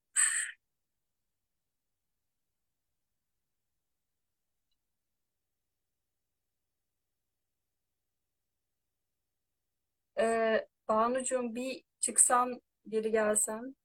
Speaker 1: Ee, Banucuğum bir çıksan, geri gelsen.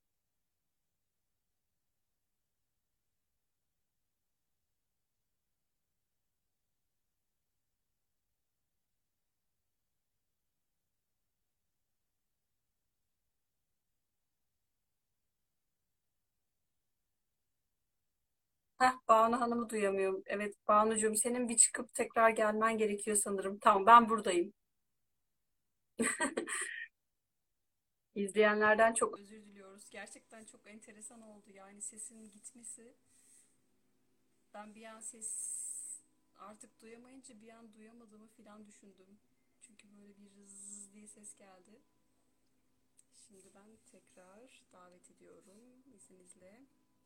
Speaker 1: Heh, Banu Hanım'ı duyamıyorum. Evet Banucuğum, senin bir çıkıp tekrar gelmen gerekiyor sanırım. Tamam, ben buradayım. İzleyenlerden çok özür diliyoruz. Gerçekten çok enteresan oldu. Yani sesin gitmesi. Ben bir an ses artık duyamayınca bir an duyamadığımı falan düşündüm. Çünkü böyle bir zzz diye ses geldi. Şimdi ben tekrar davet ediyorum izninizle.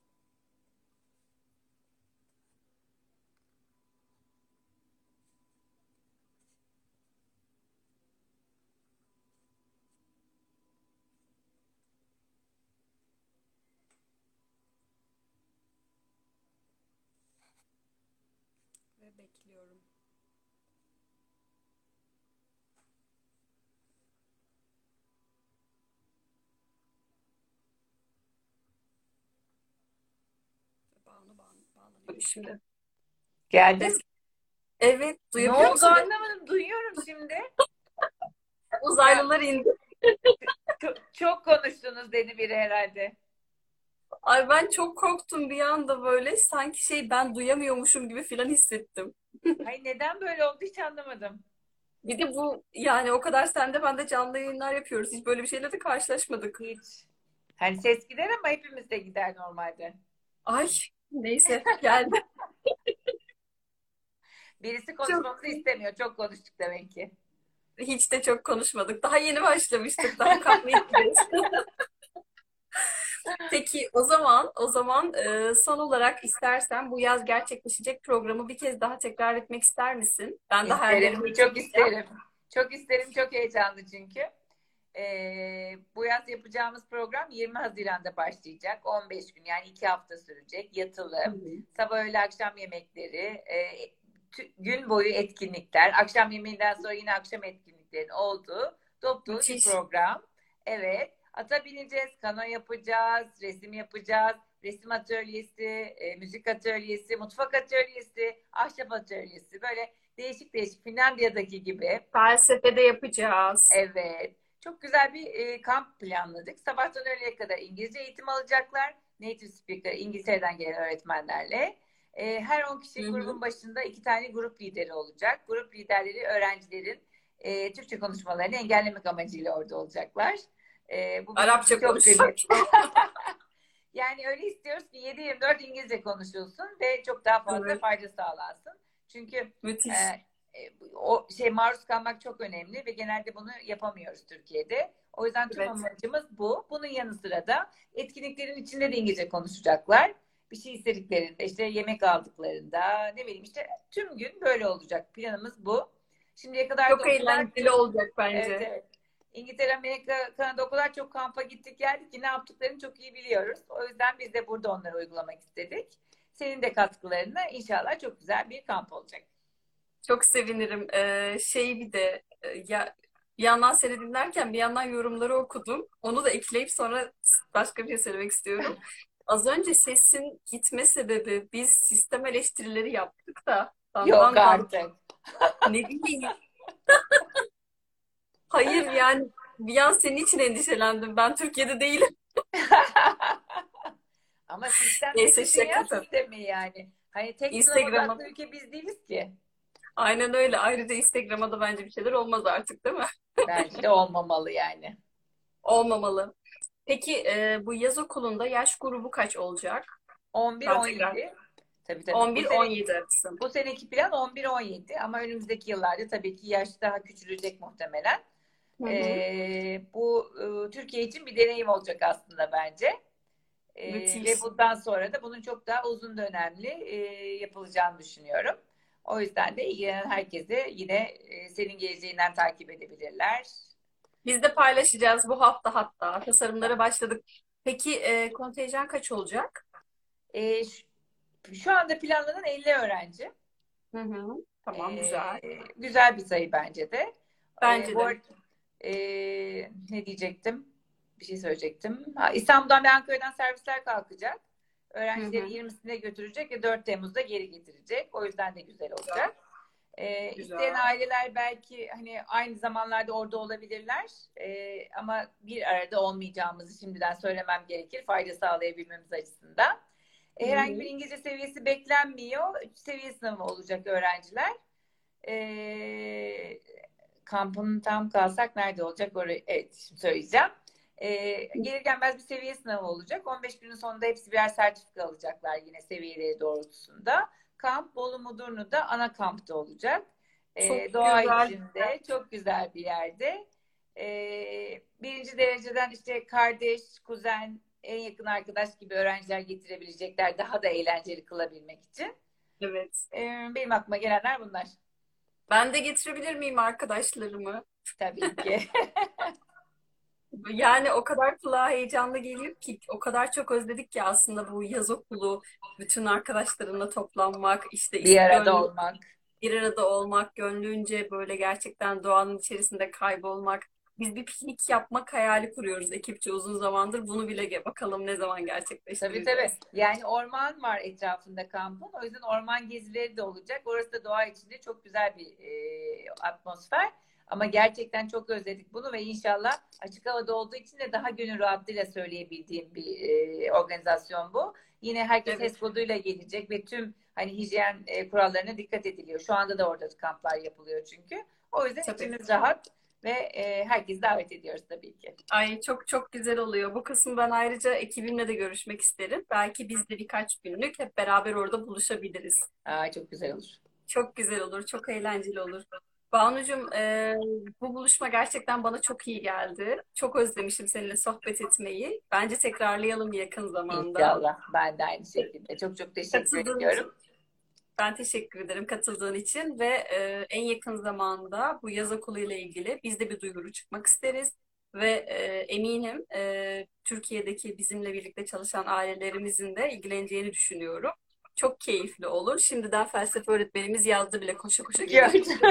Speaker 1: Ve bekliyorum. Banu bağ- bağlanıyor şimdi. Ses.
Speaker 2: geldim.
Speaker 1: Evet,
Speaker 2: Ne
Speaker 1: duyabiliyor
Speaker 2: oldu
Speaker 1: musun beni?
Speaker 2: anlamadım. Duyuyorum şimdi. Ya
Speaker 1: Uzaylılar indi.
Speaker 2: çok, çok konuştunuz dedi biri herhalde.
Speaker 1: Ay ben çok korktum bir anda, böyle sanki şey, ben duyamıyormuşum gibi falan hissettim.
Speaker 2: Hay neden böyle oldu hiç anlamadım.
Speaker 1: Bir de bu yani o kadar sen de ben de canlı yayınlar yapıyoruz. Hiç böyle bir şeyle de karşılaşmadık.
Speaker 2: Hiç. Hani ses gider ama hepimiz de gider normalde.
Speaker 1: Ay neyse, geldi.
Speaker 2: Birisi
Speaker 1: Çok
Speaker 2: konuşmamızı istemiyor. Çok konuştuk demek ki.
Speaker 1: hiç de çok konuşmadık. Daha yeni başlamıştık. Daha kahve içeceğiz. Peki o zaman o zaman e, son olarak istersen bu yaz gerçekleşecek programı bir kez daha tekrar etmek ister misin? Ben de hayallerimi
Speaker 2: İsterim, çok
Speaker 1: içireceğim.
Speaker 2: isterim. Çok isterim, çok heyecanlı çünkü. Ee, bu yaz yapacağımız program yirmi Haziran'da başlayacak. on beş gün yani iki hafta sürecek.
Speaker 1: Hı
Speaker 2: Yatılı.
Speaker 1: hı.
Speaker 2: Sabah öğle akşam yemekleri, e, tü- gün boyu etkinlikler. Akşam yemeğinden sonra yine akşam etkinliklerin olduğu dop dolu bir
Speaker 1: Müthiş.
Speaker 2: program. Evet. Ata bineceğiz, kano yapacağız, resim yapacağız. Resim atölyesi, e, müzik atölyesi, mutfak atölyesi, ahşap atölyesi. Böyle değişik değişik Finlandiya'daki gibi.
Speaker 1: Felsefede yapacağız.
Speaker 2: Evet. Çok güzel bir e, kamp planladık. Sabahtan öğleye kadar İngilizce eğitim alacaklar. Native speaker, İngiltere'den gelen öğretmenlerle. E, her on
Speaker 1: Hı
Speaker 2: kişilik grubun
Speaker 1: hı.
Speaker 2: başında iki tane grup lideri olacak. Grup liderleri öğrencilerin e, Türkçe konuşmalarını engellemek amacıyla orada olacaklar. E, bu bizim için
Speaker 1: Arapça
Speaker 2: çok
Speaker 1: konuşsak.
Speaker 2: kıymetli. Yani öyle istiyoruz ki yedi yirmi dört İngilizce konuşulsun ve çok daha fazla
Speaker 1: Evet,
Speaker 2: fayda sağlansın. Çünkü e,
Speaker 1: müthiş.
Speaker 2: e, o şey maruz kalmak çok önemli ve genelde bunu yapamıyoruz Türkiye'de. O yüzden tüm
Speaker 1: Evet.
Speaker 2: amacımız bu. Bunun yanı sıra da etkinliklerin içinde de İngilizce konuşacaklar. Bir şey istediklerinde, işte yemek aldıklarında, ne bileyim işte tüm gün böyle olacak. Planımız bu. Şimdiye kadar da
Speaker 1: Çok
Speaker 2: o kadar
Speaker 1: eğlenceli
Speaker 2: çok,
Speaker 1: olacak
Speaker 2: evet
Speaker 1: bence.
Speaker 2: evet. İngiltere, Amerika, Kanada o kadar çok kampa gittik geldik ki ne yaptıklarını çok iyi biliyoruz. O yüzden biz de burada onları uygulamak istedik. Senin de katkılarına inşallah çok güzel bir kamp olacak.
Speaker 1: Çok sevinirim. Ee, şey bir de e, ya bir yandan seni dinlerken bir yandan yorumları okudum. Onu da ekleyip sonra başka bir şey söylemek istiyorum. Az önce sesin gitme sebebi biz sistem eleştirileri yaptık da
Speaker 2: Yok
Speaker 1: dandan dan
Speaker 2: artık.
Speaker 1: ne bileyim. Hayır yani bir an senin için endişelendim. Ben Türkiye'de değilim.
Speaker 2: Ama sistem
Speaker 1: Neyse
Speaker 2: dediği dünya
Speaker 1: şaka tabii.
Speaker 2: sistemi yani. Hani tek sınav
Speaker 1: Instagram'a
Speaker 2: odaklı ülke biz değiliz ki.
Speaker 1: aynen öyle. Ayrıca Instagram'a da bence bir şeyler olmaz artık değil mi?
Speaker 2: Bence de olmamalı yani.
Speaker 1: Olmamalı. Peki e, bu yaz okulunda yaş grubu kaç olacak? Ben tekrar
Speaker 2: on bir on yedi. Tabii tabii. Bu sene
Speaker 1: on bir on yedi arası.
Speaker 2: bu seneki plan on bir on yedi ama önümüzdeki yıllarda tabii ki yaş daha küçülecek muhtemelen.
Speaker 1: Hı hı.
Speaker 2: Ee, bu e, Türkiye için bir deneyim olacak aslında bence. Ee, ve
Speaker 1: Müthiş.
Speaker 2: bundan sonra da bunun çok daha uzun dönemli e, yapılacağını düşünüyorum. O yüzden de ilgilenen herkese yine e, senin geleceğinden takip edebilirler.
Speaker 1: Biz de paylaşacağız bu hafta hatta. Tasarımlara başladık. Peki e, kontenjan kaç olacak?
Speaker 2: E, şu, şu anda planlanan elli öğrenci.
Speaker 1: Hı hı. Tamam
Speaker 2: E,
Speaker 1: güzel.
Speaker 2: güzel bir sayı bence de. E,
Speaker 1: Bence
Speaker 2: bu
Speaker 1: de.
Speaker 2: arada e, ne diyecektim? Bir şey söyleyecektim. Ha, İstanbul'dan ve Ankara'dan servisler kalkacak.
Speaker 1: Hı
Speaker 2: Öğrencileri
Speaker 1: hı.
Speaker 2: yirmisinde götürecek ve dört Temmuz'da geri getirecek. O yüzden de güzel
Speaker 1: Güzel.
Speaker 2: olacak. E, isteyen
Speaker 1: Güzel.
Speaker 2: aileler belki hani aynı zamanlarda orada olabilirler. E, ama bir arada olmayacağımızı şimdiden söylemem gerekir. Fayda sağlayabilmemiz açısından.
Speaker 1: Hı
Speaker 2: E, herhangi bir
Speaker 1: hı.
Speaker 2: İngilizce seviyesi beklenmiyor. Üç seviye sınavı olacak öğrenciler. E, kampın tam kalsak nerede olacak? Orayı, evet, şimdi söyleyeceğim. E, gelir gelmez bir seviye sınavı olacak. on beş günün sonunda hepsi birer sertifika alacaklar yine seviyeleri doğrultusunda. Kamp Bolu Mudurnu'da ana kampta olacak.
Speaker 1: Çok
Speaker 2: E, doğa
Speaker 1: güzel.
Speaker 2: içinde çok güzel bir yerde. E, birinci dereceden işte kardeş, kuzen, en yakın arkadaş gibi öğrenciler getirebilecekler daha da eğlenceli kılabilmek için.
Speaker 1: Evet.
Speaker 2: E, benim aklıma gelenler bunlar.
Speaker 1: Ben de getirebilir miyim arkadaşlarımı?
Speaker 2: Tabii ki.
Speaker 1: Yani o kadar kulağa heyecanlı geliyor ki, o kadar çok özledik ki aslında bu yaz okulu, bütün arkadaşlarımla toplanmak, işte
Speaker 2: Bir arada
Speaker 1: gönlü
Speaker 2: olmak.
Speaker 1: bir arada olmak, gönlünce böyle gerçekten doğanın içerisinde kaybolmak. Biz bir piknik yapmak hayali kuruyoruz ekipçe uzun zamandır. Bunu bile ge- bakalım ne zaman
Speaker 2: Tabii tabii.
Speaker 1: gerçekleştireceğiz.
Speaker 2: Yani orman var etrafında kampın. O yüzden orman gezileri de olacak. Orası da doğa içinde çok güzel bir e, atmosfer. Ama gerçekten çok özledik bunu ve inşallah açık havada olduğu için de daha gönül rahatlığıyla söyleyebildiğim bir e, organizasyon bu. Yine herkes
Speaker 1: Evet,
Speaker 2: HES koduyla gelecek ve tüm hani hijyen e, kurallarına dikkat ediliyor. Şu anda da orada kamplar yapılıyor çünkü. O yüzden
Speaker 1: tabii.
Speaker 2: içimiz rahat ve e, herkesi davet ediyoruz tabii ki.
Speaker 1: Ay çok çok güzel oluyor. Bu kısım ben ayrıca ekibimle de görüşmek isterim. Belki biz de birkaç günlük hep beraber orada buluşabiliriz.
Speaker 2: Aa, çok güzel olur.
Speaker 1: Çok güzel olur, çok eğlenceli olur. Banucuğum, e, bu buluşma gerçekten bana çok iyi geldi. Çok özlemişim seninle sohbet etmeyi. Bence tekrarlayalım yakın zamanda.
Speaker 2: İnşallah. Ben de aynı şekilde. Çok çok teşekkür
Speaker 1: Katıldığın için
Speaker 2: ediyorum.
Speaker 1: ben teşekkür ederim katıldığın için ve e, en yakın zamanda bu yaz okulu ile ilgili biz de bir duyuru çıkmak isteriz. Ve e, eminim e, Türkiye'deki bizimle birlikte çalışan ailelerimizin de ilgileneceğini düşünüyorum. Çok keyifli olur. Şimdiden felsefe öğretmenimiz yazdı bile koşa koşa
Speaker 2: Gördüm.
Speaker 1: gelecek.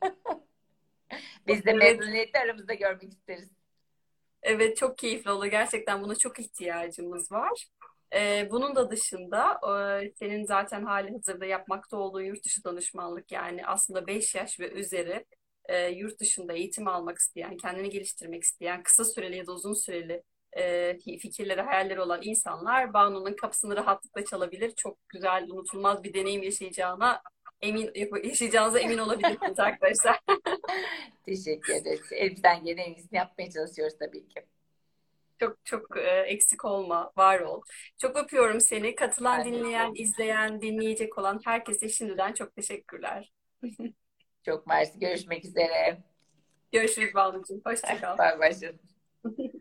Speaker 2: Biz de
Speaker 1: Evet,
Speaker 2: mezuniyeti aramızda görmek isteriz.
Speaker 1: evet çok keyifli olur. Gerçekten buna çok ihtiyacımız var. Ee, bunun da dışında e, senin zaten hali hazırda yapmakta olduğun yurt dışı danışmanlık yani aslında beş yaş ve üzeri e, yurt dışında eğitim almak isteyen, kendini geliştirmek isteyen, kısa süreli ya da uzun süreli e, fikirleri, hayalleri olan insanlar Banu'nun kapısını rahatlıkla çalabilir. Çok güzel, unutulmaz bir deneyim yaşayacağına emin yaşayacağınıza emin olabilirsiniz arkadaşlar.
Speaker 2: Teşekkür ederiz. Elimizden gelen en iyisini yapmaya çalışıyoruz tabii ki.
Speaker 1: Çok çok e, eksik olma, var ol. Çok öpüyorum seni. Katılan,
Speaker 2: Ben de
Speaker 1: dinleyen,
Speaker 2: seni.
Speaker 1: izleyen, dinleyecek olan herkese şimdiden çok teşekkürler.
Speaker 2: Çok mersi. Görüşmek üzere.
Speaker 1: Görüşürüz Banucuğum. Hoşça kal.
Speaker 2: Bay bay canım.